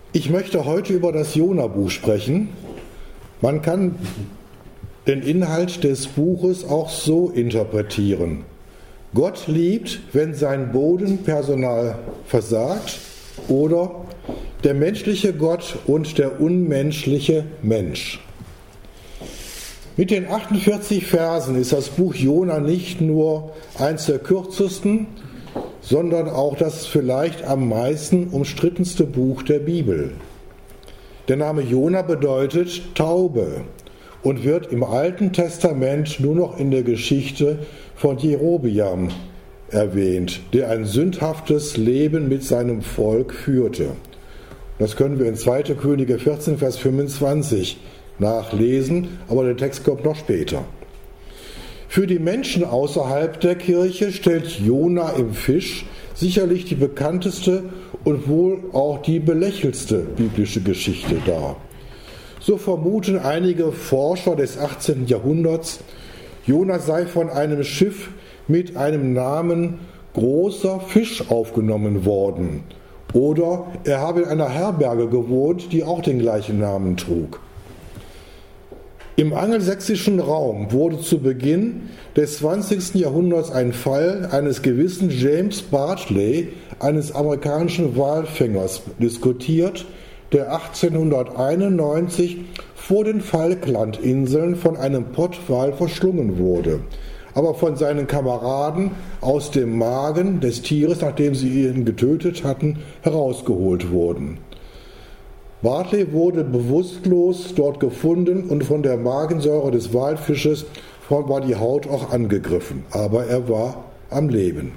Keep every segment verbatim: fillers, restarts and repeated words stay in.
Ich möchte heute über das Jona-Buch sprechen. Man kann den Inhalt des Buches auch so interpretieren. Gott liebt, wenn sein Bodenpersonal versagt, oder der menschliche Gott und der unmenschliche Mensch. Mit den achtundvierzig Versen ist das Buch Jona nicht nur eins der kürzesten, sondern auch das vielleicht am meisten umstrittenste Buch der Bibel. Der Name Jona bedeutet Taube und wird im Alten Testament nur noch in der Geschichte von Jerobeam erwähnt, der ein sündhaftes Leben mit seinem Volk führte. Das können wir in zweiter Könige vierzehn, Vers fünfundzwanzig nachlesen, aber der Text kommt noch später. Für die Menschen außerhalb der Kirche stellt Jona im Fisch sicherlich die bekannteste und wohl auch die belächelste biblische Geschichte dar. So vermuten einige Forscher des achtzehnten Jahrhunderts, Jona sei von einem Schiff mit einem Namen großer Fisch aufgenommen worden, oder er habe in einer Herberge gewohnt, die auch den gleichen Namen trug. Im angelsächsischen Raum wurde zu Beginn des zwanzigsten Jahrhunderts ein Fall eines gewissen James Bartley, eines amerikanischen Walfängers, diskutiert, der achtzehnhunderteinundneunzig vor den Falklandinseln von einem Pottwal verschlungen wurde, aber von seinen Kameraden aus dem Magen des Tieres, nachdem sie ihn getötet hatten, herausgeholt wurden. Bartley wurde bewusstlos dort gefunden und von der Magensäure des Walfisches war die Haut auch angegriffen, aber er war am Leben.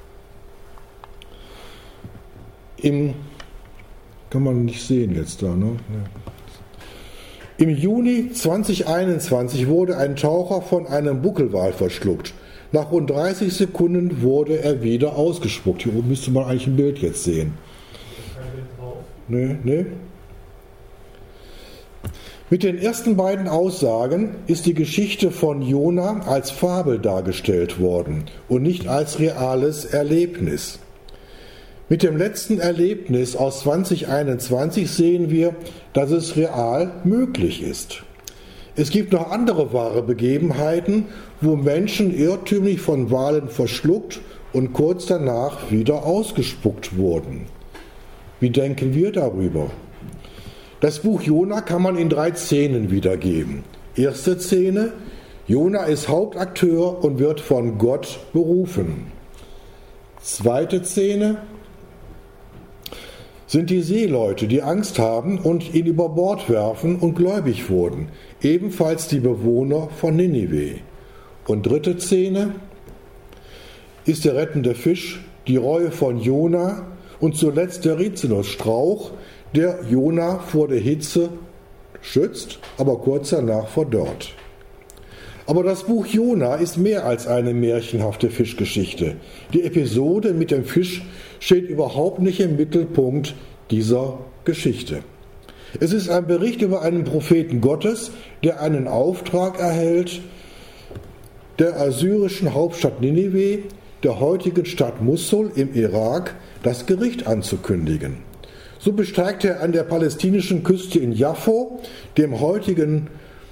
Im, kann man nicht sehen jetzt da, ne? Im Juni zweitausendeinundzwanzig wurde ein Taucher von einem Buckelwal verschluckt. Nach rund dreißig Sekunden wurde er wieder ausgespuckt. Hier oben müsste man eigentlich ein Bild jetzt sehen. Nee, nee. Mit den ersten beiden Aussagen ist die Geschichte von Jona als Fabel dargestellt worden und nicht als reales Erlebnis. Mit dem letzten Erlebnis aus zweitausendeinundzwanzig sehen wir, dass es real möglich ist. Es gibt noch andere wahre Begebenheiten, wo Menschen irrtümlich von Walen verschluckt und kurz danach wieder ausgespuckt wurden. Wie denken wir darüber? Das Buch Jona kann man in drei Szenen wiedergeben. Erste Szene: Jona ist Hauptakteur und wird von Gott berufen. Zweite Szene sind die Seeleute, die Angst haben und ihn über Bord werfen und gläubig wurden. Ebenfalls die Bewohner von Ninive. Und dritte Szene ist der rettende Fisch, die Reue von Jona und zuletzt der Rizinusstrauch, der Jona vor der Hitze schützt, aber kurz danach verdorrt. Aber das Buch Jona ist mehr als eine märchenhafte Fischgeschichte. Die Episode mit dem Fisch steht überhaupt nicht im Mittelpunkt dieser Geschichte. Es ist ein Bericht über einen Propheten Gottes, der einen Auftrag erhält, der assyrischen Hauptstadt Ninive, der heutigen Stadt Mosul im Irak, das Gericht anzukündigen. So besteigt er an der palästinischen Küste in Jaffo, dem heutigen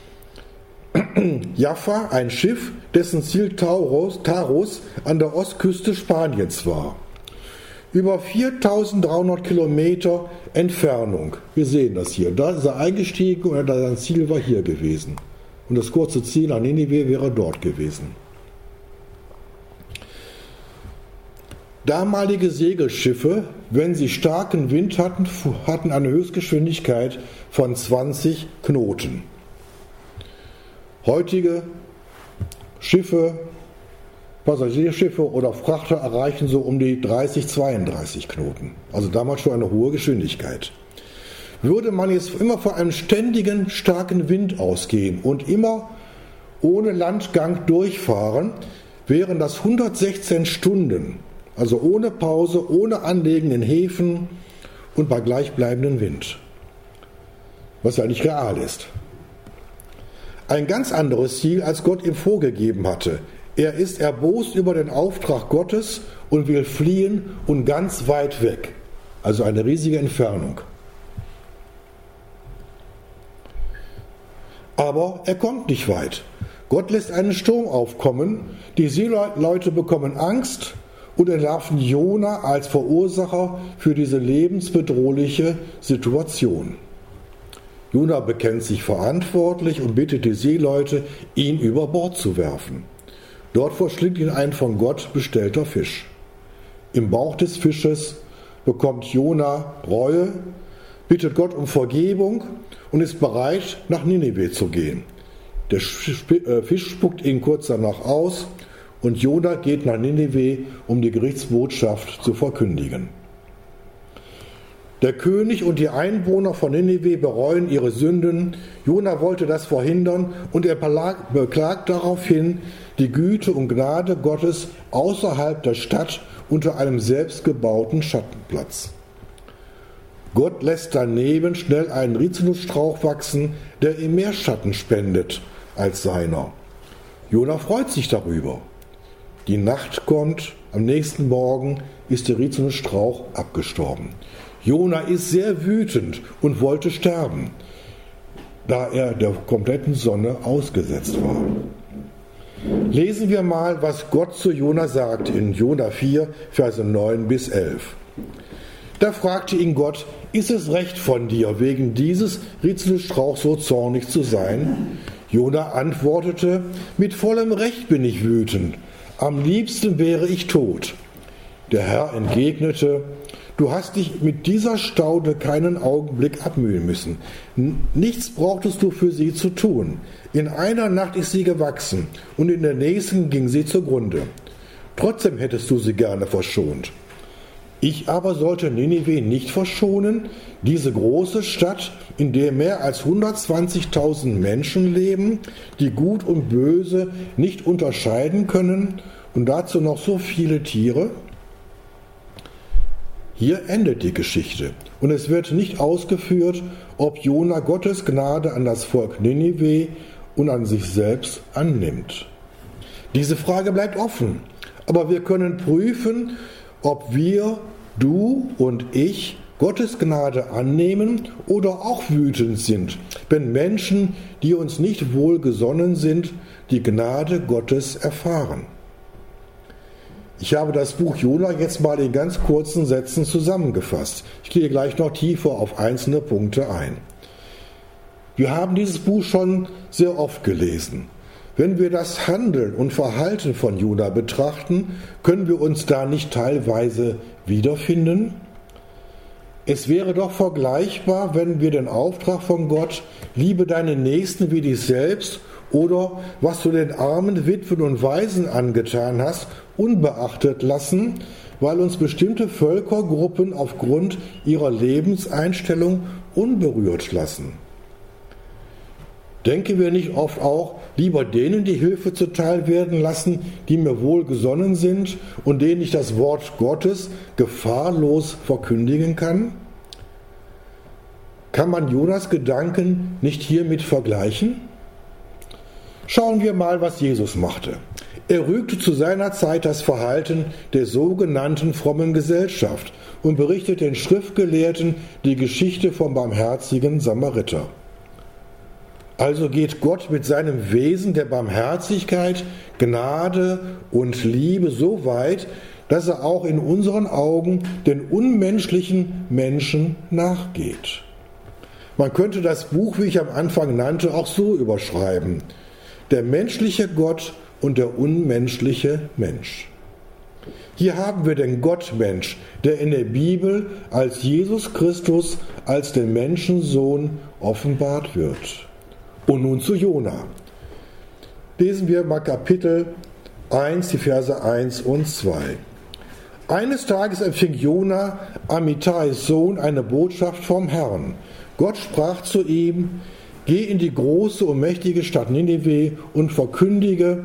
Jaffa, ein Schiff, dessen Ziel Taurus, Taros an der Ostküste Spaniens war. Über viertausenddreihundert Kilometer Entfernung. Wir sehen das hier. Da ist er eingestiegen und sein Ziel war hier gewesen. Und das kurze Ziel an Ninive wäre dort gewesen. Damalige Segelschiffe, wenn sie starken Wind hatten, hatten eine Höchstgeschwindigkeit von zwanzig Knoten. Heutige Schiffe, Passagierschiffe oder Frachter erreichen so um die dreißig, zweiunddreißig Knoten. Also damals schon eine hohe Geschwindigkeit. Würde man jetzt immer von einem ständigen, starken Wind ausgehen und immer ohne Landgang durchfahren, wären das hundertsechzehn Stunden. Also ohne Pause, ohne Anlegen in Häfen und bei gleichbleibendem Wind. Was ja nicht real ist. Ein ganz anderes Ziel, als Gott ihm vorgegeben hatte. Er ist erbost über den Auftrag Gottes und will fliehen und ganz weit weg. Also eine riesige Entfernung. Aber er kommt nicht weit. Gott lässt einen Sturm aufkommen, die Seeleute bekommen Angst und entlarven Jona als Verursacher für diese lebensbedrohliche Situation. Jona bekennt sich verantwortlich und bittet die Seeleute, ihn über Bord zu werfen. Dort verschlingt ihn ein von Gott bestellter Fisch. Im Bauch des Fisches bekommt Jona Reue, bittet Gott um Vergebung und ist bereit, nach Ninive zu gehen. Der Fisch spuckt ihn kurz danach aus und Jona geht nach Ninive, um die Gerichtsbotschaft zu verkündigen. Der König und die Einwohner von Ninive bereuen ihre Sünden. Jona wollte das verhindern und er beklagt daraufhin die Güte und Gnade Gottes außerhalb der Stadt unter einem selbstgebauten Schattenplatz. Gott lässt daneben schnell einen Rizinusstrauch wachsen, der ihm mehr Schatten spendet als seiner. Jona freut sich darüber. Die Nacht kommt, am nächsten Morgen ist der Rizinusstrauch abgestorben. Jona ist sehr wütend und wollte sterben, da er der kompletten Sonne ausgesetzt war. Lesen wir mal, was Gott zu Jona sagt in Jona vier, Verse neun bis elf. Da fragte ihn Gott: Ist es recht von dir, wegen dieses Rizinusstrauchs so zornig zu sein? Jona antwortete: Mit vollem Recht bin ich wütend. Am liebsten wäre ich tot. Der Herr entgegnete: Du hast dich mit dieser Staude keinen Augenblick abmühen müssen. Nichts brauchtest du für sie zu tun. In einer Nacht ist sie gewachsen und in der nächsten ging sie zugrunde. Trotzdem hättest du sie gerne verschont. Ich aber sollte Ninive nicht verschonen, diese große Stadt, in der mehr als hundertzwanzigtausend Menschen leben, die Gut und Böse nicht unterscheiden können und dazu noch so viele Tiere? Hier endet die Geschichte und es wird nicht ausgeführt, ob Jona Gottes Gnade an das Volk Ninive und an sich selbst annimmt. Diese Frage bleibt offen, aber wir können prüfen, ob wir, du und ich, Gottes Gnade annehmen oder auch wütend sind, wenn Menschen, die uns nicht wohlgesonnen sind, die Gnade Gottes erfahren. Ich habe das Buch Jona jetzt mal in ganz kurzen Sätzen zusammengefasst. Ich gehe gleich noch tiefer auf einzelne Punkte ein. Wir haben dieses Buch schon sehr oft gelesen. Wenn wir das Handeln und Verhalten von Jona betrachten, können wir uns da nicht teilweise wiederfinden? Es wäre doch vergleichbar, wenn wir den Auftrag von Gott, liebe deinen Nächsten wie dich selbst, oder was du den armen Witwen und Waisen angetan hast, unbeachtet lassen, weil uns bestimmte Völkergruppen aufgrund ihrer Lebenseinstellung unberührt lassen. Denken wir nicht oft auch, lieber denen die Hilfe zuteil werden lassen, die mir wohlgesonnen sind und denen ich das Wort Gottes gefahrlos verkündigen kann? Kann man Jonas Gedanken nicht hiermit vergleichen? Schauen wir mal, was Jesus machte. Er rügte zu seiner Zeit das Verhalten der sogenannten frommen Gesellschaft und berichtet den Schriftgelehrten die Geschichte vom barmherzigen Samariter. Also geht Gott mit seinem Wesen der Barmherzigkeit, Gnade und Liebe so weit, dass er auch in unseren Augen den unmenschlichen Menschen nachgeht. Man könnte das Buch, wie ich am Anfang nannte, auch so überschreiben: Der menschliche Gott und der unmenschliche Mensch. Hier haben wir den Gottmensch, der in der Bibel als Jesus Christus, als den Menschensohn offenbart wird. Und nun zu Jona. Lesen wir mal Kapitel eins, die Verse eins und zwei. Eines Tages empfing Jona, Amittais Sohn, eine Botschaft vom Herrn. Gott sprach zu ihm: Geh in die große und mächtige Stadt Ninive und verkündige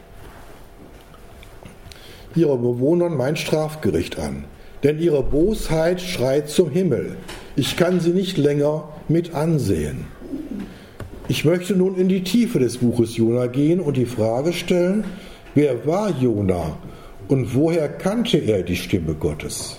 ihre Bewohnern mein Strafgericht an. Denn ihre Bosheit schreit zum Himmel. Ich kann sie nicht länger mit ansehen. Ich möchte nun in die Tiefe des Buches Jona gehen und die Frage stellen: Wer war Jona und woher kannte er die Stimme Gottes?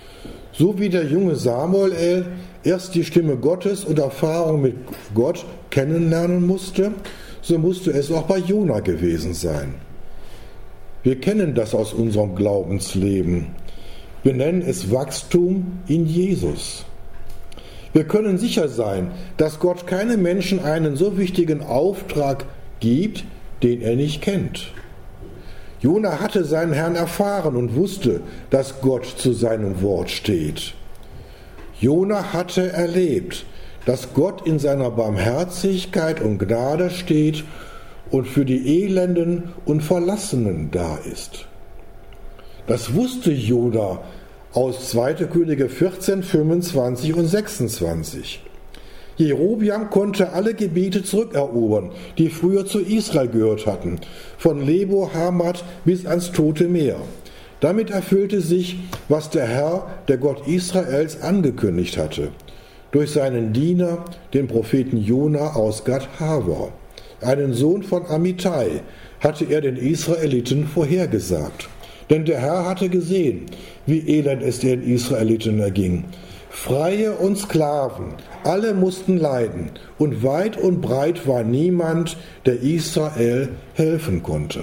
So wie der junge Samuel erst die Stimme Gottes und Erfahrung mit Gott kennenlernen musste, so musste es auch bei Jona gewesen sein. Wir kennen das aus unserem Glaubensleben. Wir nennen es Wachstum in Jesus. Wir können sicher sein, dass Gott keinem Menschen einen so wichtigen Auftrag gibt, den er nicht kennt. Jona hatte seinen Herrn erfahren und wusste, dass Gott zu seinem Wort steht. Jona hatte erlebt, dass Gott in seiner Barmherzigkeit und Gnade steht und für die Elenden und Verlassenen da ist. Das wusste Jona aus zweite Könige vierzehn, fünfundzwanzig und sechsundzwanzig. Jerobiam konnte alle Gebiete zurückerobern, die früher zu Israel gehört hatten, von Lebo Hamat bis ans Tote Meer. Damit erfüllte sich, was der Herr, der Gott Israels, angekündigt hatte, durch seinen Diener, den Propheten Jona aus Gad Haver. Einen Sohn von Amittai hatte er den Israeliten vorhergesagt. Denn der Herr hatte gesehen, wie elend es den Israeliten erging. Freie und Sklaven, alle mussten leiden, und weit und breit war niemand, der Israel helfen konnte.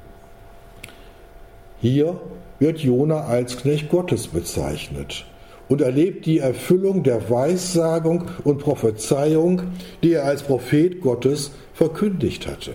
Hier wird Jona als Knecht Gottes bezeichnet und erlebt die Erfüllung der Weissagung und Prophezeiung, die er als Prophet Gottes verkündigt hatte.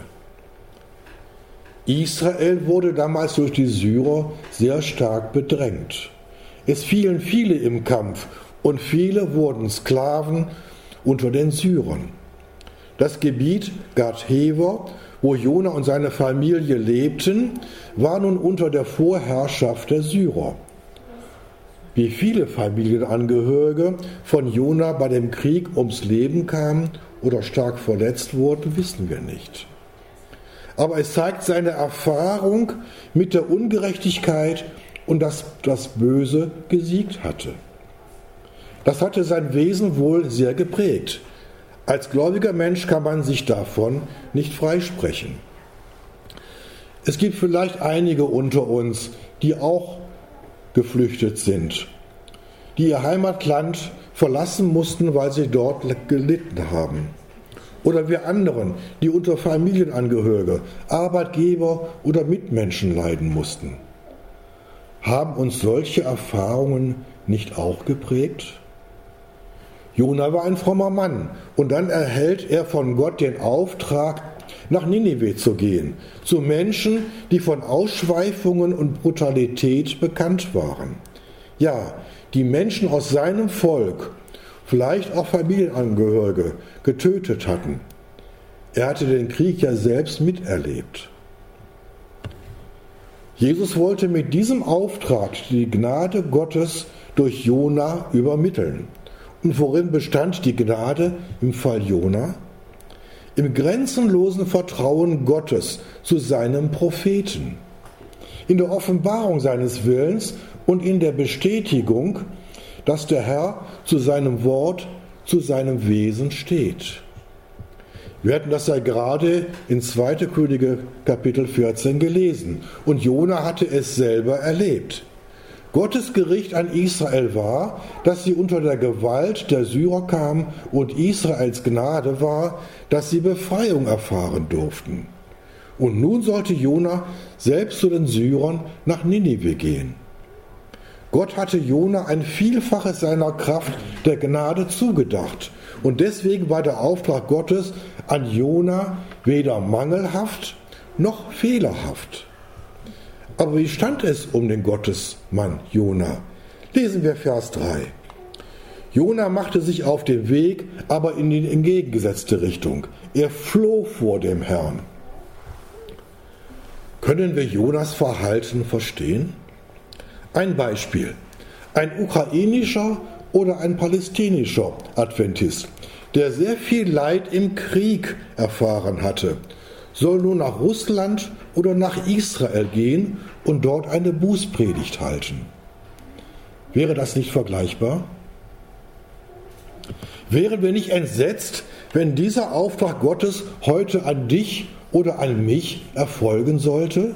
Israel wurde damals durch die Syrer sehr stark bedrängt. Es fielen viele im Kampf und viele wurden Sklaven unter den Syrern. Das Gebiet Gad Hever, wo Jona und seine Familie lebten, war nun unter der Vorherrschaft der Syrer. Wie viele Familienangehörige von Jona bei dem Krieg ums Leben kamen oder stark verletzt wurden, wissen wir nicht. Aber es zeigt seine Erfahrung mit der Ungerechtigkeit und dass das Böse gesiegt hatte. Das hatte sein Wesen wohl sehr geprägt. Als gläubiger Mensch kann man sich davon nicht freisprechen. Es gibt vielleicht einige unter uns, die auch geflüchtet sind, die ihr Heimatland verlassen mussten, weil sie dort gelitten haben. Oder wir anderen, die unter Familienangehörige, Arbeitgeber oder Mitmenschen leiden mussten. Haben uns solche Erfahrungen nicht auch geprägt? Jona war ein frommer Mann und dann erhält er von Gott den Auftrag, nach Ninive zu gehen, zu Menschen, die von Ausschweifungen und Brutalität bekannt waren. Ja, die Menschen aus seinem Volk, vielleicht auch Familienangehörige, getötet hatten. Er hatte den Krieg ja selbst miterlebt. Jesus wollte mit diesem Auftrag die Gnade Gottes durch Jona übermitteln. Und worin bestand die Gnade im Fall Jona? Im grenzenlosen Vertrauen Gottes zu seinem Propheten, in der Offenbarung seines Willens und in der Bestätigung, dass der Herr zu seinem Wort, zu seinem Wesen steht. Wir hatten das ja gerade in zweite Könige Kapitel vierzehn gelesen und Jona hatte es selber erlebt. Gottes Gericht an Israel war, dass sie unter der Gewalt der Syrer kamen und Israels Gnade war, dass sie Befreiung erfahren durften. Und nun sollte Jona selbst zu den Syrern nach Ninive gehen. Gott hatte Jona ein Vielfaches seiner Kraft der Gnade zugedacht und deswegen war der Auftrag Gottes an Jona weder mangelhaft noch fehlerhaft. Aber wie stand es um den Gottesmann Jona? Lesen wir Vers drei. Jona machte sich auf den Weg, aber in die entgegengesetzte Richtung. Er floh vor dem Herrn. Können wir Jonas Verhalten verstehen? Ein Beispiel. Ein ukrainischer oder ein palästinischer Adventist, der sehr viel Leid im Krieg erfahren hatte, soll nun nach Russland oder nach Israel gehen und dort eine Bußpredigt halten. Wäre das nicht vergleichbar? Wären wir nicht entsetzt, wenn dieser Auftrag Gottes heute an dich oder an mich erfolgen sollte?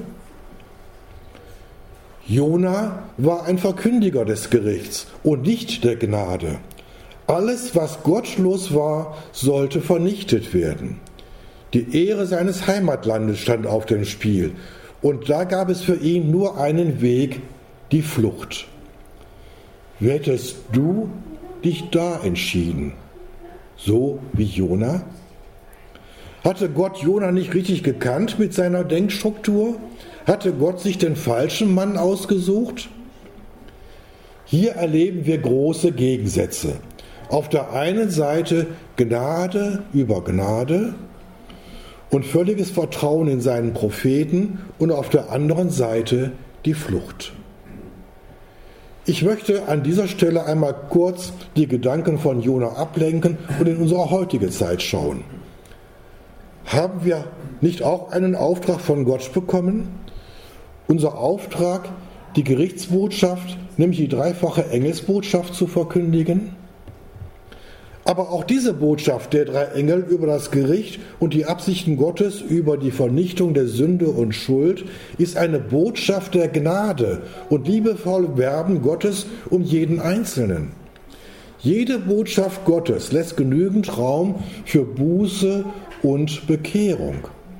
Jona war ein Verkündiger des Gerichts und nicht der Gnade. Alles, was gottlos war, sollte vernichtet werden. Die Ehre seines Heimatlandes stand auf dem Spiel. Und da gab es für ihn nur einen Weg, die Flucht. Wie hättest du dich da entschieden? So wie Jona? Hatte Gott Jona nicht richtig gekannt mit seiner Denkstruktur? Hatte Gott sich den falschen Mann ausgesucht? Hier erleben wir große Gegensätze. Auf der einen Seite Gnade über Gnade und völliges Vertrauen in seinen Propheten und auf der anderen Seite die Flucht. Ich möchte an dieser Stelle einmal kurz die Gedanken von Jona ablenken und in unsere heutige Zeit schauen. Haben wir nicht auch einen Auftrag von Gott bekommen? Unser Auftrag, die Gerichtsbotschaft, nämlich die dreifache Engelsbotschaft zu verkündigen? Aber auch diese Botschaft der drei Engel über das Gericht und die Absichten Gottes über die Vernichtung der Sünde und Schuld ist eine Botschaft der Gnade und liebevolle Werben Gottes um jeden Einzelnen. Jede Botschaft Gottes lässt genügend Raum für Buße und Bekehrung.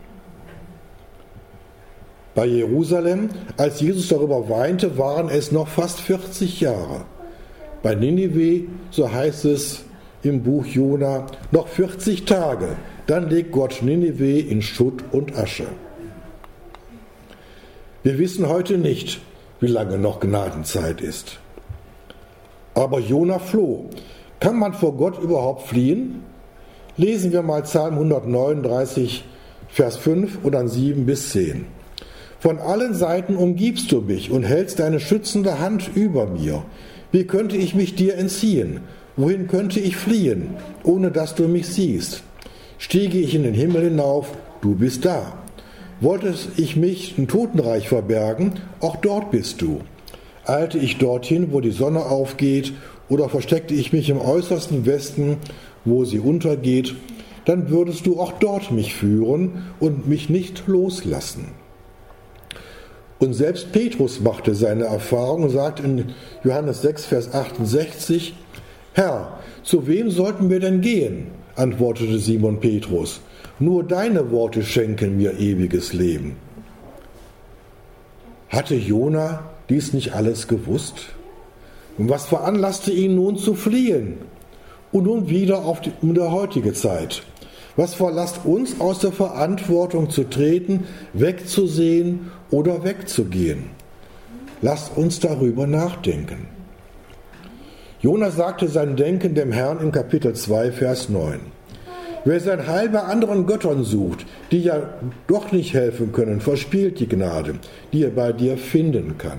Bei Jerusalem, als Jesus darüber weinte, waren es noch fast vierzig Jahre. Bei Ninive, so heißt es im Buch Jona, noch vierzig Tage, dann legt Gott Ninive in Schutt und Asche. Wir wissen heute nicht, wie lange noch Gnadenzeit ist. Aber Jona floh. Kann man vor Gott überhaupt fliehen? Lesen wir mal Psalm hundertneununddreißig, Vers fünf und dann sieben bis zehn. Von allen Seiten umgibst du mich und hältst deine schützende Hand über mir. Wie könnte ich mich dir entziehen? Wohin könnte ich fliehen, ohne dass du mich siehst? Stiege ich in den Himmel hinauf, du bist da. Wollte ich mich im Totenreich verbergen, auch dort bist du. Eilte ich dorthin, wo die Sonne aufgeht, oder versteckte ich mich im äußersten Westen, wo sie untergeht, dann würdest du auch dort mich führen und mich nicht loslassen. Und selbst Petrus machte seine Erfahrung und sagt in Johannes sechs, Vers achtundsechzig, Herr, zu wem sollten wir denn gehen? Antwortete Simon Petrus. Nur deine Worte schenken mir ewiges Leben. Hatte Jona dies nicht alles gewusst? Und was veranlasste ihn nun zu fliehen? Und nun wieder auf die, um die heutige Zeit. Was veranlasst uns aus der Verantwortung zu treten, wegzusehen oder wegzugehen? Lasst uns darüber nachdenken. Jona sagte sein Denken dem Herrn in Kapitel zwei, Vers neun. Wer sein Heil bei anderen Göttern sucht, die ja doch nicht helfen können, verspielt die Gnade, die er bei dir finden kann.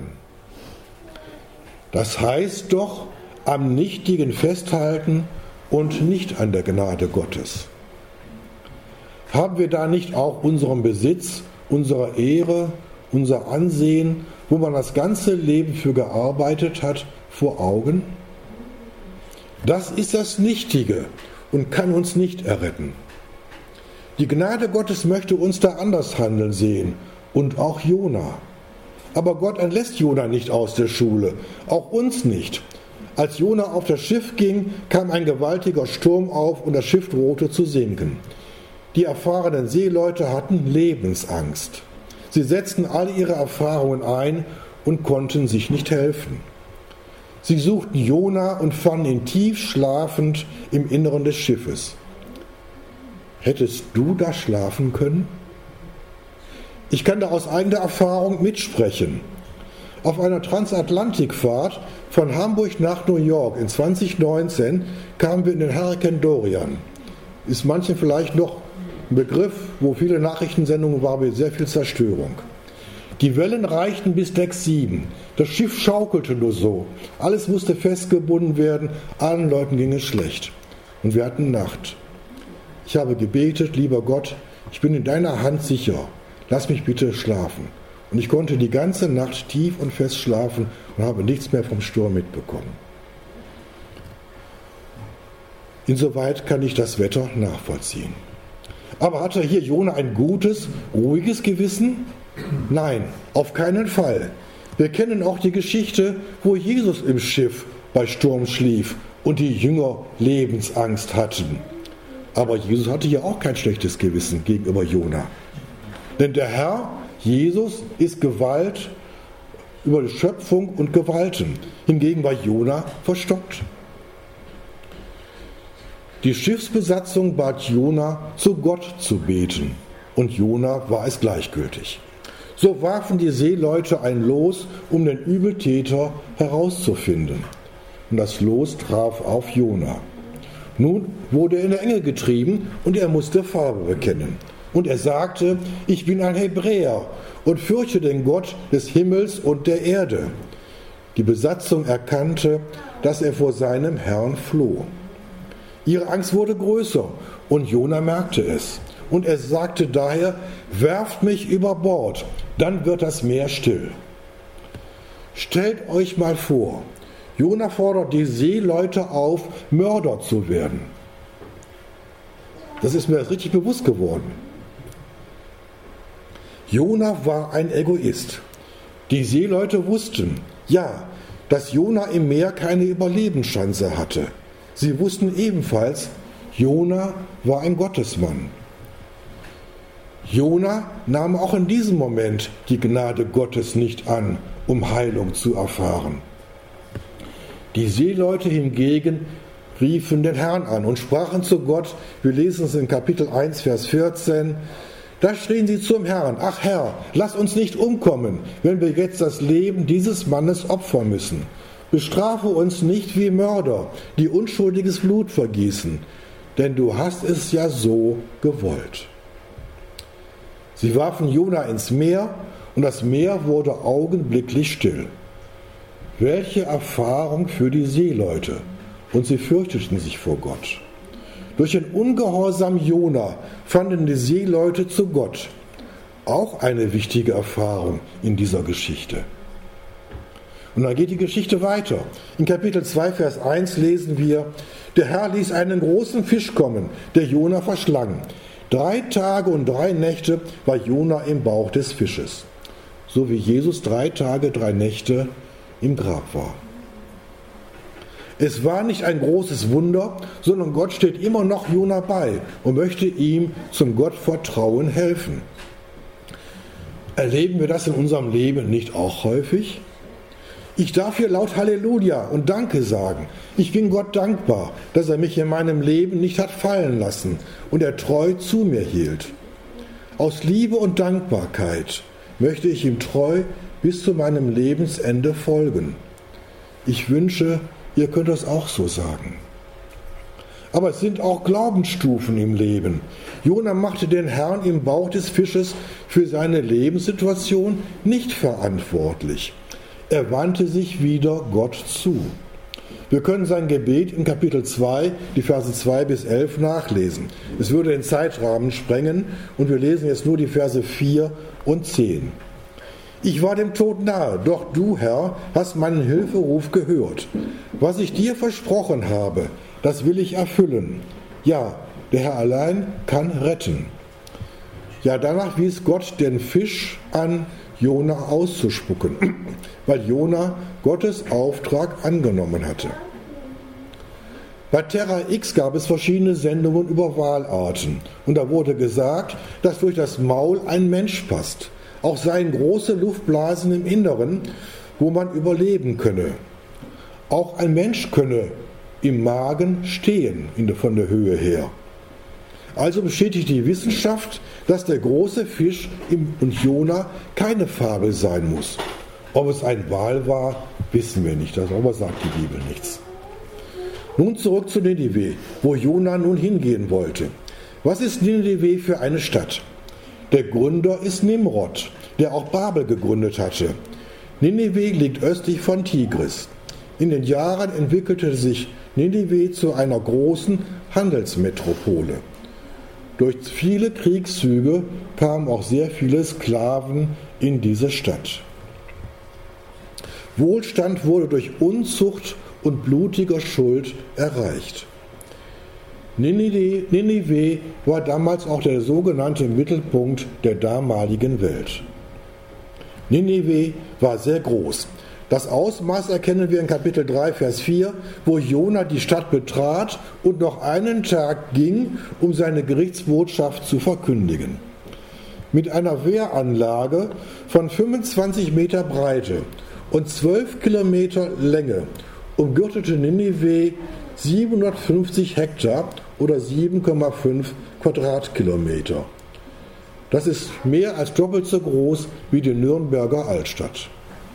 Das heißt doch, am Nichtigen festhalten und nicht an der Gnade Gottes. Haben wir da nicht auch unseren Besitz, unsere Ehre, unser Ansehen, wo man das ganze Leben für gearbeitet hat, vor Augen? Das ist das Nichtige und kann uns nicht erretten. Die Gnade Gottes möchte uns da anders handeln sehen und auch Jona. Aber Gott entlässt Jona nicht aus der Schule, auch uns nicht. Als Jona auf das Schiff ging, kam ein gewaltiger Sturm auf und das Schiff drohte zu sinken. Die erfahrenen Seeleute hatten Lebensangst. Sie setzten all ihre Erfahrungen ein und konnten sich nicht helfen. Sie suchten Jona und fanden ihn tief schlafend im Inneren des Schiffes. Hättest du da schlafen können? Ich kann da aus eigener Erfahrung mitsprechen. Auf einer Transatlantikfahrt von Hamburg nach New York in zwanzig neunzehn kamen wir in den Hurrikan Dorian. Ist manchen vielleicht noch ein Begriff, wo viele Nachrichtensendungen waren mit sehr viel Zerstörung. Die Wellen reichten bis Deck sieben. Das Schiff schaukelte nur so. Alles musste festgebunden werden. Allen Leuten ging es schlecht. Und wir hatten Nacht. Ich habe gebetet, lieber Gott, ich bin in deiner Hand sicher. Lass mich bitte schlafen. Und ich konnte die ganze Nacht tief und fest schlafen und habe nichts mehr vom Sturm mitbekommen. Insoweit kann ich das Wetter nachvollziehen. Aber hatte hier Jona ein gutes, ruhiges Gewissen? Nein, auf keinen Fall. Wir kennen auch die Geschichte, wo Jesus im Schiff bei Sturm schlief und die Jünger Lebensangst hatten. Aber Jesus hatte ja auch kein schlechtes Gewissen gegenüber Jona. Denn der Herr, Jesus, ist Gewalt über die Schöpfung und Gewalten. Hingegen war Jona verstockt. Die Schiffsbesatzung bat Jona, zu Gott zu beten. Und Jona war es gleichgültig. So warfen die Seeleute ein Los, um den Übeltäter herauszufinden. Und das Los traf auf Jona. Nun wurde er in die Enge getrieben und er musste Farbe bekennen. Und er sagte, ich bin ein Hebräer und fürchte den Gott des Himmels und der Erde. Die Besatzung erkannte, dass er vor seinem Herrn floh. Ihre Angst wurde größer und Jona merkte es. Und er sagte daher, werft mich über Bord, dann wird das Meer still. Stellt euch mal vor, Jona fordert die Seeleute auf, Mörder zu werden. Das ist mir jetzt richtig bewusst geworden. Jona war ein Egoist. Die Seeleute wussten, ja, dass Jona im Meer keine Überlebenschance hatte. Sie wussten ebenfalls, Jona war ein Gottesmann. Jona nahm auch in diesem Moment die Gnade Gottes nicht an, um Heilung zu erfahren. Die Seeleute hingegen riefen den Herrn an und sprachen zu Gott, wir lesen es in Kapitel eins, Vers vierzehn, da schrien sie zum Herrn, ach Herr, lass uns nicht umkommen, wenn wir jetzt das Leben dieses Mannes opfern müssen. Bestrafe uns nicht wie Mörder, die unschuldiges Blut vergießen, denn du hast es ja so gewollt. Sie warfen Jona ins Meer und das Meer wurde augenblicklich still. Welche Erfahrung für die Seeleute! Und sie fürchteten sich vor Gott. Durch den Ungehorsam Jona fanden die Seeleute zu Gott. Auch eine wichtige Erfahrung in dieser Geschichte. Und dann geht die Geschichte weiter. In Kapitel zwei, Vers eins lesen wir, der Herr ließ einen großen Fisch kommen, der Jona verschlang. Drei Tage und drei Nächte war Jona im Bauch des Fisches. So wie Jesus drei Tage, drei Nächte im Grab war. Es war nicht ein großes Wunder, sondern Gott steht immer noch Jona bei und möchte ihm zum Gottvertrauen helfen. Erleben wir das in unserem Leben nicht auch häufig? Ich darf hier laut Halleluja und Danke sagen. Ich bin Gott dankbar, dass er mich in meinem Leben nicht hat fallen lassen und er treu zu mir hielt. Aus Liebe und Dankbarkeit möchte ich ihm treu bis zu meinem Lebensende folgen. Ich wünsche, ihr könnt das auch so sagen. Aber es sind auch Glaubensstufen im Leben. Jona machte den Herrn im Bauch des Fisches für seine Lebenssituation nicht verantwortlich. Er wandte sich wieder Gott zu. Wir können sein Gebet in Kapitel zwei, die Verse zwei bis elf nachlesen. Es würde den Zeitrahmen sprengen und wir lesen jetzt nur die Verse vier und zehn. Ich war dem Tod nahe, doch du, Herr, hast meinen Hilferuf gehört. Was ich dir versprochen habe, das will ich erfüllen. Ja, der Herr allein kann retten. Ja, danach wies Gott den Fisch an, Jona auszuspucken, weil Jona Gottes Auftrag angenommen hatte. Bei Terra X gab es verschiedene Sendungen über Walarten und da wurde gesagt, dass durch das Maul ein Mensch passt. Auch seien große Luftblasen im Inneren, wo man überleben könne. Auch ein Mensch könne im Magen stehen, von der Höhe her. Also bestätigt die Wissenschaft, dass der große Fisch und Jona keine Fabel sein muss. Ob es ein Wal war, wissen wir nicht. Darüber sagt die Bibel nichts. Nun zurück zu Ninive, wo Jona nun hingehen wollte. Was ist Ninive für eine Stadt? Der Gründer ist Nimrod, der auch Babel gegründet hatte. Ninive liegt östlich von Tigris. In den Jahren entwickelte sich Ninive zu einer großen Handelsmetropole. Durch viele Kriegszüge kamen auch sehr viele Sklaven in diese Stadt. Wohlstand wurde durch Unzucht und blutiger Schuld erreicht. Ninive, Ninive war damals auch der sogenannte Mittelpunkt der damaligen Welt. Ninive war sehr groß. Das Ausmaß erkennen wir in Kapitel drei, Vers vier, wo Jona die Stadt betrat und noch einen Tag ging, um seine Gerichtsbotschaft zu verkündigen. Mit einer Wehranlage von fünfundzwanzig Meter Breite und zwölf Kilometer Länge umgürtete Ninive siebenhundertfünfzig Hektar oder sieben Komma fünf Quadratkilometer. Das ist mehr als doppelt so groß wie die Nürnberger Altstadt.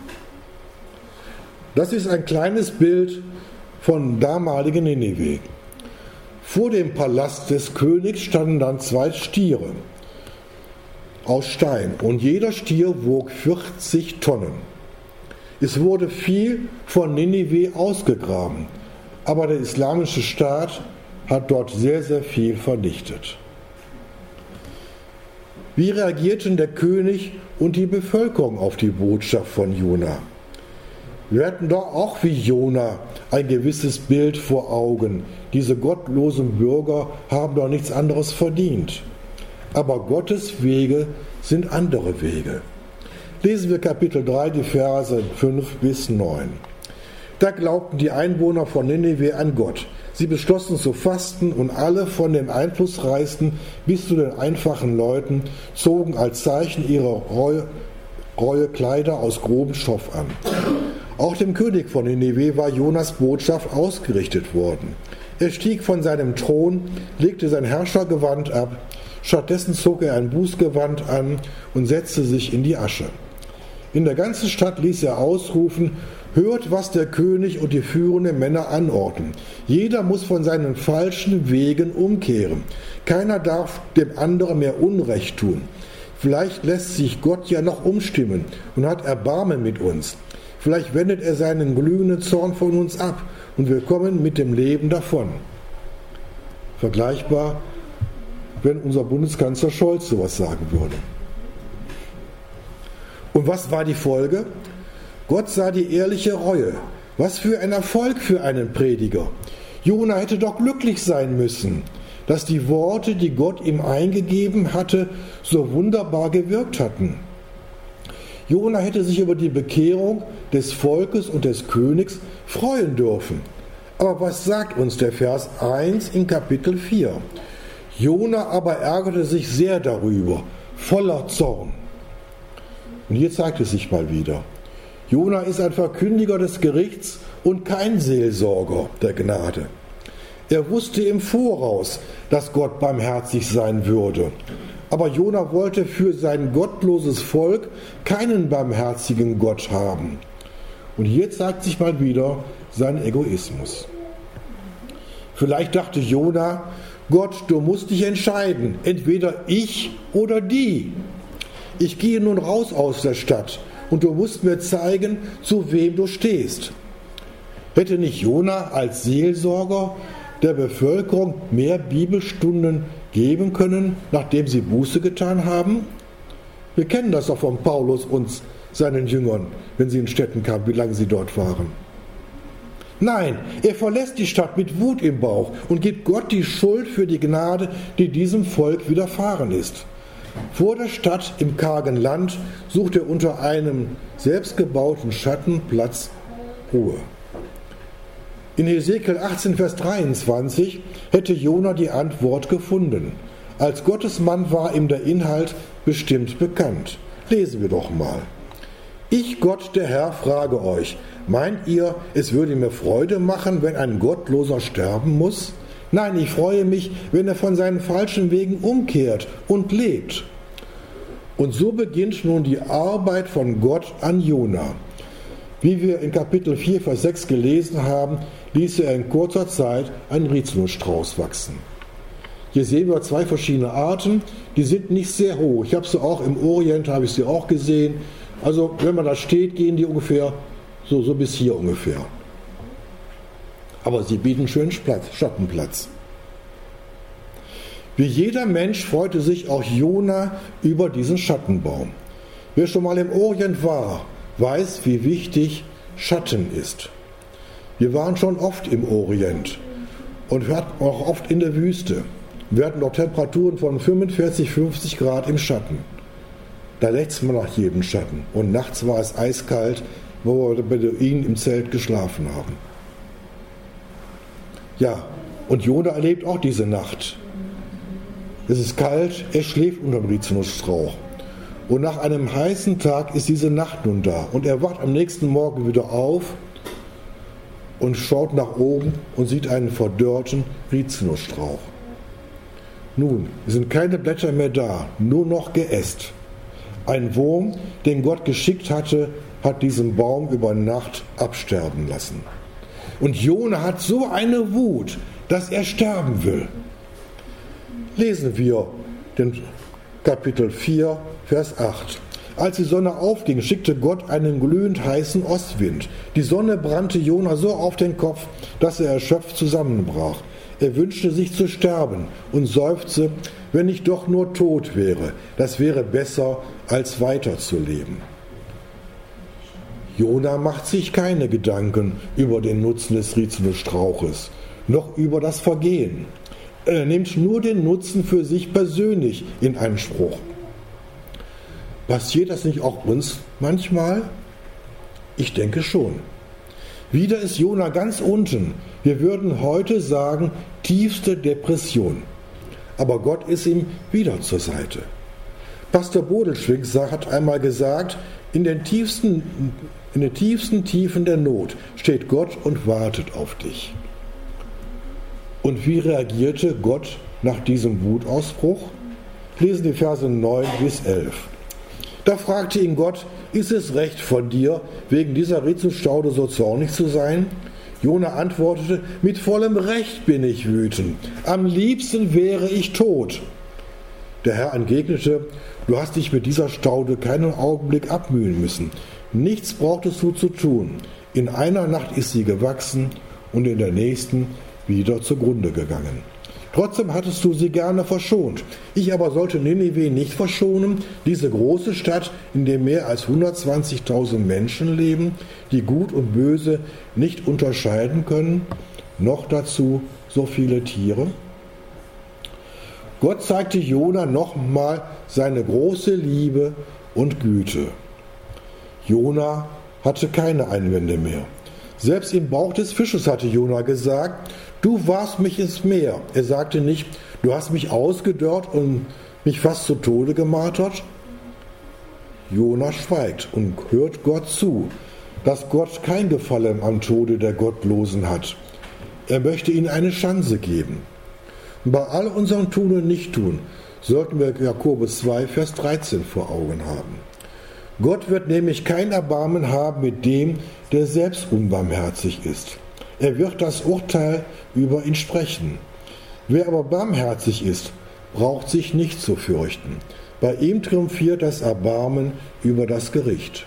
Das ist ein kleines Bild von damaligen Ninive. Vor dem Palast des Königs standen dann zwei Stiere aus Stein und jeder Stier wog vierzig Tonnen. Es wurde viel von Ninive ausgegraben, aber der islamische Staat hat dort sehr, sehr viel vernichtet. Wie reagierten der König und die Bevölkerung auf die Botschaft von Jona? Wir hatten doch auch wie Jona ein gewisses Bild vor Augen. Diese gottlosen Bürger haben doch nichts anderes verdient. Aber Gottes Wege sind andere Wege. Lesen wir Kapitel drei, die Verse fünf bis neun. Da glaubten die Einwohner von Ninive an Gott. Sie beschlossen zu fasten und alle von den Einflussreichsten bis zu den einfachen Leuten zogen als Zeichen ihre Reue, Reue Kleider aus grobem Stoff an. Auch dem König von Ninive war Jonas Botschaft ausgerichtet worden. Er stieg von seinem Thron, legte sein Herrschergewand ab, stattdessen zog er ein Bußgewand an und setzte sich in die Asche. In der ganzen Stadt ließ er ausrufen: Hört, was der König und die führenden Männer anordnen. Jeder muss von seinen falschen Wegen umkehren. Keiner darf dem anderen mehr Unrecht tun. Vielleicht lässt sich Gott ja noch umstimmen und hat Erbarmen mit uns. Vielleicht wendet er seinen glühenden Zorn von uns ab und wir kommen mit dem Leben davon. Vergleichbar, wenn unser Bundeskanzler Scholz sowas sagen würde. Und was war die Folge? Gott sah die ehrliche Reue. Was für ein Erfolg für einen Prediger. Jona hätte doch glücklich sein müssen, dass die Worte, die Gott ihm eingegeben hatte, so wunderbar gewirkt hatten. Jona hätte sich über die Bekehrung des Volkes und des Königs freuen dürfen. Aber was sagt uns der Vers eins in Kapitel vier? Jona aber ärgerte sich sehr darüber, voller Zorn. Und hier zeigt es sich mal wieder. Jona ist ein Verkündiger des Gerichts und kein Seelsorger der Gnade. Er wusste im Voraus, dass Gott barmherzig sein würde. Aber Jona wollte für sein gottloses Volk keinen barmherzigen Gott haben. Und hier zeigt sich mal wieder sein Egoismus. Vielleicht dachte Jona: Gott, du musst dich entscheiden, entweder ich oder die. Ich gehe nun raus aus der Stadt und du musst mir zeigen, zu wem du stehst. Hätte nicht Jona als Seelsorger der Bevölkerung mehr Bibelstunden geben können, nachdem sie Buße getan haben? Wir kennen das doch von Paulus und seinen Jüngern, wenn sie in Städten kamen, wie lange sie dort waren. Nein, er verlässt die Stadt mit Wut im Bauch und gibt Gott die Schuld für die Gnade, die diesem Volk widerfahren ist. Vor der Stadt im kargen Land sucht er unter einem selbstgebauten Schattenplatz Ruhe. In Hesekiel achtzehn, Vers dreiundzwanzig hätte Jona die Antwort gefunden. Als Gottesmann war ihm der Inhalt bestimmt bekannt. Lesen wir doch mal. Ich, Gott, der Herr, frage euch, meint ihr, es würde mir Freude machen, wenn ein Gottloser sterben muss? Nein, ich freue mich, wenn er von seinen falschen Wegen umkehrt und lebt. Und so beginnt nun die Arbeit von Gott an Jona. Wie wir in Kapitel vier, Vers sechs gelesen haben, ließ er in kurzer Zeit einen Rizinusstrauß wachsen. Hier sehen wir zwei verschiedene Arten, die sind nicht sehr hoch. Ich habe sie auch im Orient, habe ich sie auch gesehen. Also wenn man da steht, gehen die ungefähr so, so bis hier ungefähr. Aber sie bieten schönen Platz, Schattenplatz. Wie jeder Mensch freute sich auch Jona über diesen Schattenbaum. Wer schon mal im Orient war, weiß, wie wichtig Schatten ist. Wir waren schon oft im Orient und wir hatten auch oft in der Wüste. Wir hatten dort Temperaturen von fünfundvierzig, fünfzig Grad im Schatten. Da lechzt man nach jedem Schatten. Und nachts war es eiskalt wo die Beduinen im Zelt geschlafen haben. Ja, und Jona erlebt auch diese Nacht. Es ist kalt, er schläft unter dem Rizinusstrauch. Und nach einem heißen Tag ist diese Nacht nun da. Und er wacht am nächsten Morgen wieder auf und schaut nach oben und sieht einen verdörrten Rizinusstrauch. Nun, es sind keine Blätter mehr da, nur noch Geäst. Ein Wurm, den Gott geschickt hatte, hat diesen Baum über Nacht absterben lassen. Und Jona hat so eine Wut, dass er sterben will. Lesen wir den Kapitel vier, Vers acht. Als die Sonne aufging, schickte Gott einen glühend heißen Ostwind. Die Sonne brannte Jona so auf den Kopf, dass er erschöpft zusammenbrach. Er wünschte sich zu sterben und seufzte, wenn ich doch nur tot wäre. Das wäre besser, als weiterzuleben. Jona macht sich keine Gedanken über den Nutzen des Rizinusstrauches, noch über das Vergehen. Er nimmt nur den Nutzen für sich persönlich in Anspruch. Passiert das nicht auch uns manchmal? Ich denke schon. Wieder ist Jona ganz unten. Wir würden heute sagen, tiefste Depression. Aber Gott ist ihm wieder zur Seite. Pastor Bodelschwing hat einmal gesagt, in den tiefsten, in den tiefsten Tiefen der Not steht Gott und wartet auf dich. Und wie reagierte Gott nach diesem Wutausbruch? Lesen die Verse neun bis elf. Da fragte ihn Gott, ist es recht von dir, wegen dieser Rizinusstaude so zornig zu sein? Jona antwortete, mit vollem Recht bin ich wütend. Am liebsten wäre ich tot. Der Herr entgegnete, du hast dich mit dieser Staude keinen Augenblick abmühen müssen. Nichts brauchtest du zu tun. In einer Nacht ist sie gewachsen und in der nächsten wieder zugrunde gegangen. Trotzdem hattest du sie gerne verschont. Ich aber sollte Ninive nicht verschonen, diese große Stadt, in der mehr als hundertzwanzigtausend Menschen leben, die Gut und Böse nicht unterscheiden können, noch dazu so viele Tiere. Gott zeigte Jona nochmal seine große Liebe und Güte. Jona hatte keine Einwände mehr. Selbst im Bauch des Fisches hatte Jona gesagt, du warfst mich ins Meer. Er sagte nicht, du hast mich ausgedörrt und mich fast zu Tode gemartert. Jona schweigt und hört Gott zu, dass Gott kein Gefallen am Tode der Gottlosen hat. Er möchte ihnen eine Chance geben. Bei all unserem Tun und Nichttun sollten wir Jakobus zwei, Vers dreizehn vor Augen haben. Gott wird nämlich kein Erbarmen haben mit dem, der selbst unbarmherzig ist. Er wird das Urteil über ihn sprechen. Wer aber barmherzig ist, braucht sich nicht zu fürchten. Bei ihm triumphiert das Erbarmen über das Gericht.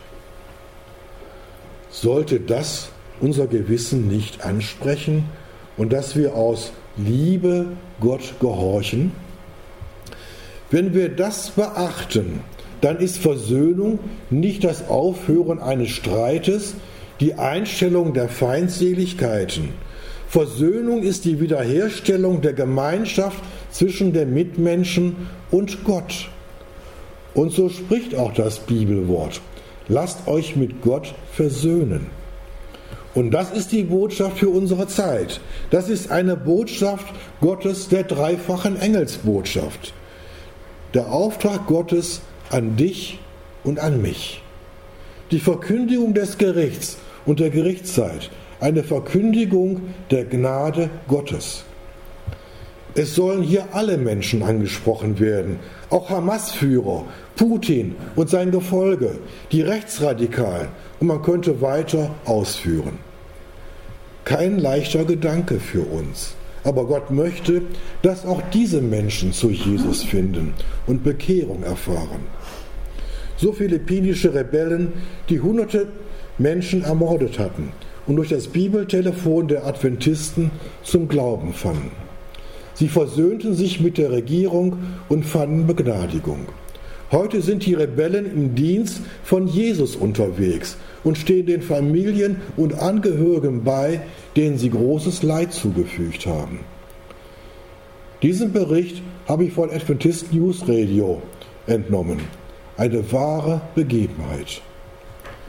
Sollte das unser Gewissen nicht ansprechen und dass wir aus Liebe Gott gehorchen? Wenn wir das beachten, dann ist Versöhnung nicht das Aufhören eines Streites, die Einstellung der Feindseligkeiten. Versöhnung ist die Wiederherstellung der Gemeinschaft zwischen den Mitmenschen und Gott. Und so spricht auch das Bibelwort. Lasst euch mit Gott versöhnen. Und das ist die Botschaft für unsere Zeit. Das ist eine Botschaft Gottes, der dreifachen Engelsbotschaft. Der Auftrag Gottes an dich und an mich. Die Verkündigung des Gerichts und der Gerichtszeit, eine Verkündigung der Gnade Gottes. Es sollen hier alle Menschen angesprochen werden, auch Hamas-Führer, Putin und sein Gefolge, die Rechtsradikalen, und man könnte weiter ausführen. Kein leichter Gedanke für uns, aber Gott möchte, dass auch diese Menschen zu Jesus finden und Bekehrung erfahren. So philippinische Rebellen, die hunderte Menschen ermordet hatten und durch das Bibeltelefon der Adventisten zum Glauben fanden. Sie versöhnten sich mit der Regierung und fanden Begnadigung. Heute sind die Rebellen im Dienst von Jesus unterwegs und stehen den Familien und Angehörigen bei, denen sie großes Leid zugefügt haben. Diesen Bericht habe ich von Adventist News Radio entnommen. Eine wahre Begebenheit.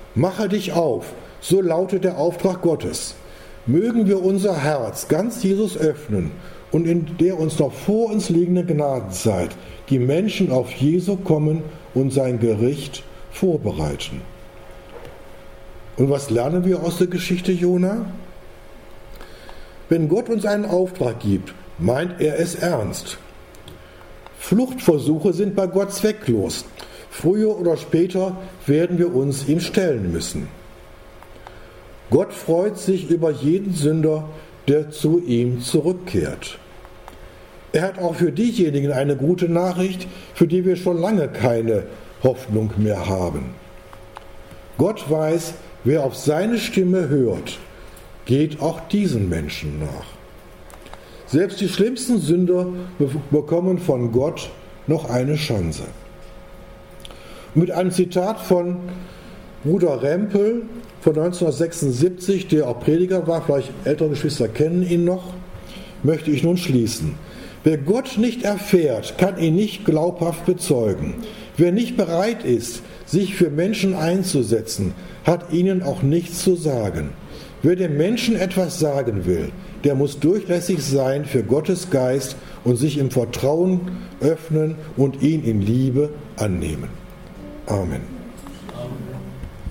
Mache dich auf, so lautet der Auftrag Gottes. Mögen wir unser Herz ganz Jesus öffnen und in der uns noch vor uns liegenden Gnadenzeit die Menschen auf Jesu kommen und sein Gericht vorbereiten. Und was lernen wir aus der Geschichte Jona? Wenn Gott uns einen Auftrag gibt, meint er es ernst. Fluchtversuche sind bei Gott zwecklos. Früher oder später werden wir uns ihm stellen müssen. Gott freut sich über jeden Sünder, der zu ihm zurückkehrt. Er hat auch für diejenigen eine gute Nachricht, für die wir schon lange keine Hoffnung mehr haben. Gott weiß, wer auf seine Stimme hört, geht auch diesen Menschen nach. Selbst die schlimmsten Sünder bekommen von Gott noch eine Chance. Mit einem Zitat von Bruder Rempel von neunzehnhundertsechsundsiebzig, der auch Prediger war, vielleicht ältere Geschwister kennen ihn noch, möchte ich nun schließen. Wer Gott nicht erfährt, kann ihn nicht glaubhaft bezeugen. Wer nicht bereit ist, sich für Menschen einzusetzen, hat ihnen auch nichts zu sagen. Wer dem Menschen etwas sagen will, der muss durchlässig sein für Gottes Geist und sich im Vertrauen öffnen und ihn in Liebe annehmen. Amen.